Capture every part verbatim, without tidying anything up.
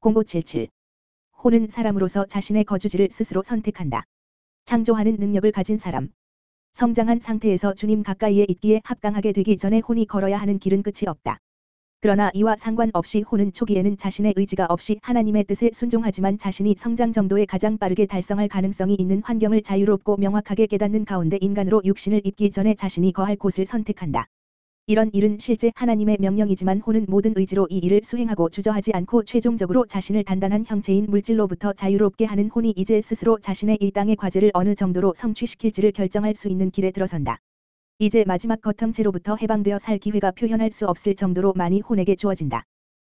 공오칠칠. 혼은 사람으로서 자신의 거주지를 스스로 선택한다. 창조하는 능력을 가진 사람. 성장한 상태에서 주님 가까이에 있기에 합당하게 되기 전에 혼이 걸어야 하는 길은 끝이 없다. 그러나 이와 상관없이 혼은 초기에는 자신의 의지가 없이 하나님의 뜻에 순종하지만 자신이 성장 정도에 가장 빠르게 달성할 가능성이 있는 환경을 자유롭고 명확하게 깨닫는 가운데 인간으로 육신을 입기 전에 자신이 거할 곳을 선택한다. 이런 일은 실제 하나님의 명령이지만 혼은 모든 의지로 이 일을 수행하고 주저하지 않고 최종적으로 자신을 단단한 형체인 물질로부터 자유롭게 하는 혼이 이제 스스로 자신의 이 땅의 과제를 어느 정도로 성취시킬지를 결정할 수 있는 길에 들어선다. 이제 마지막 겉형체로부터 해방되어 살 기회가 표현할 수 없을 정도로 많이 혼에게 주어진다.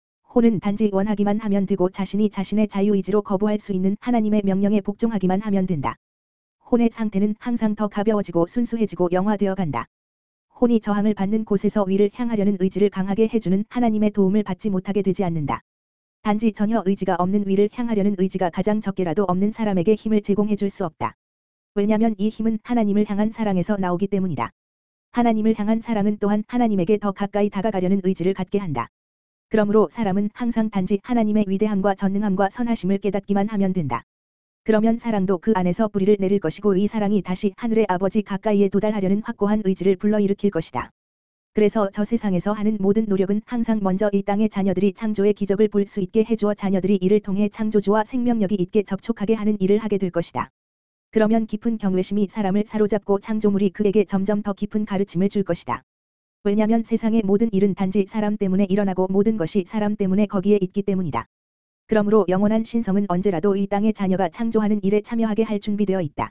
혼은 단지 원하기만 하면 되고 자신이 자신의 자유의지로 거부할 수 있는 하나님의 명령에 복종하기만 하면 된다. 혼의 상태는 항상 더 가벼워지고 순수해지고 영화되어 간다. 혼이 저항을 받는 곳에서 위를 향하려는 의지를 강하게 해주는 하나님의 도움을 받지 못하게 되지 않는다. 단지 전혀 의지가 없는 위를 향하려는 의지가 가장 적게라도 없는 사람에게 힘을 제공해 줄 수 없다. 왜냐하면 이 힘은 하나님을 향한 사랑에서 나오기 때문이다. 하나님을 향한 사랑은 또한 하나님에게 더 가까이 다가가려는 의지를 갖게 한다. 그러므로 사람은 항상 단지 하나님의 위대함과 전능함과 선하심을 깨닫기만 하면 된다. 그러면 사랑도 그 안에서 뿌리를 내릴 것이고 이 사랑이 다시 하늘의 아버지 가까이에 도달하려는 확고한 의지를 불러일으킬 것이다. 그래서 저 세상에서 하는 모든 노력은 항상 먼저 이 땅의 자녀들이 창조의 기적을 볼 수 있게 해주어 자녀들이 이를 통해 창조주와 생명력이 있게 접촉하게 하는 일을 하게 될 것이다. 그러면 깊은 경외심이 사람을 사로잡고 창조물이 그에게 점점 더 깊은 가르침을 줄 것이다. 왜냐하면 세상의 모든 일은 단지 사람 때문에 일어나고 모든 것이 사람 때문에 거기에 있기 때문이다. 그러므로 영원한 신성은 언제라도 이 땅의 자녀가 창조하는 일에 참여하게 할 준비되어 있다.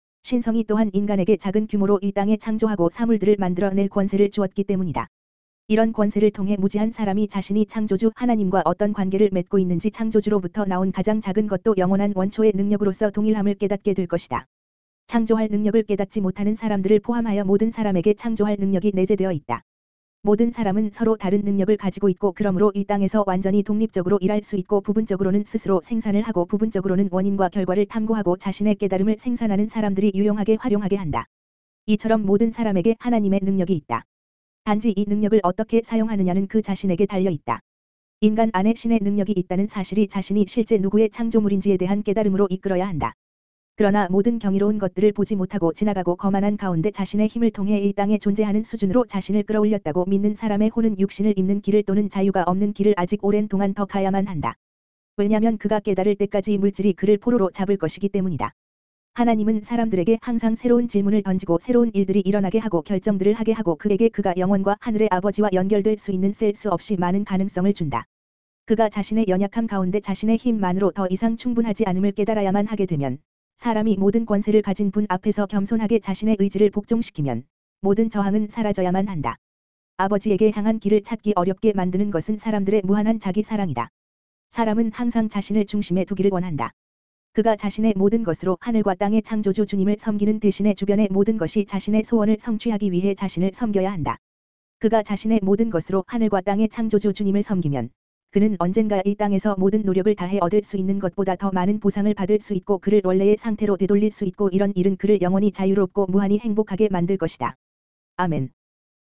신성이 또한 인간에게 작은 규모로 이 땅에 창조하고 사물들을 만들어낼 권세를 주었기 때문이다. 이런 권세를 통해 무지한 사람이 자신이 창조주 하나님과 어떤 관계를 맺고 있는지 창조주로부터 나온 가장 작은 것도 영원한 원초의 능력으로서 동일함을 깨닫게 될 것이다. 창조할 능력을 깨닫지 못하는 사람들을 포함하여 모든 사람에게 창조할 능력이 내재되어 있다. 모든 사람은 서로 다른 능력을 가지고 있고 그러므로 이 땅에서 완전히 독립적으로 일할 수 있고 부분적으로는 스스로 생산을 하고 부분적으로는 원인과 결과를 탐구하고 자신의 깨달음을 생산하는 사람들이 유용하게 활용하게 한다. 이처럼 모든 사람에게 하나님의 능력이 있다. 단지 이 능력을 어떻게 사용하느냐는 그 자신에게 달려 있다. 인간 안에 신의 능력이 있다는 사실이 자신이 실제 누구의 창조물인지에 대한 깨달음으로 이끌어야 한다. 그러나 모든 경이로운 것들을 보지 못하고 지나가고 거만한 가운데 자신의 힘을 통해 이 땅에 존재하는 수준으로 자신을 끌어올렸다고 믿는 사람의 혼은 육신을 입는 길을 또는 자유가 없는 길을 아직 오랜 동안 더 가야만 한다. 왜냐하면 그가 깨달을 때까지 물질이 그를 포로로 잡을 것이기 때문이다. 하나님은 사람들에게 항상 새로운 질문을 던지고 새로운 일들이 일어나게 하고 결정들을 하게 하고 그에게 그가 영원과 하늘의 아버지와 연결될 수 있는 셀 수 없이 많은 가능성을 준다. 그가 자신의 연약함 가운데 자신의 힘만으로 더 이상 충분하지 않음을 깨달아야만 하게 되면 사람이 모든 권세를 가진 분 앞에서 겸손하게 자신의 의지를 복종시키면 모든 저항은 사라져야만 한다. 아버지에게 향한 길을 찾기 어렵게 만드는 것은 사람들의 무한한 자기 사랑이다. 사람은 항상 자신을 중심에 두기를 원한다. 그가 자신의 모든 것으로 하늘과 땅의 창조주 주님을 섬기는 대신에 주변의 모든 것이 자신의 소원을 성취하기 위해 자신을 섬겨야 한다. 그가 자신의 모든 것으로 하늘과 땅의 창조주 주님을 섬기면 그는 언젠가 이 땅에서 모든 노력을 다해 얻을 수 있는 것보다 더 많은 보상을 받을 수 있고 그를 원래의 상태로 되돌릴 수 있고 이런 일은 그를 영원히 자유롭고 무한히 행복하게 만들 것이다. 아멘.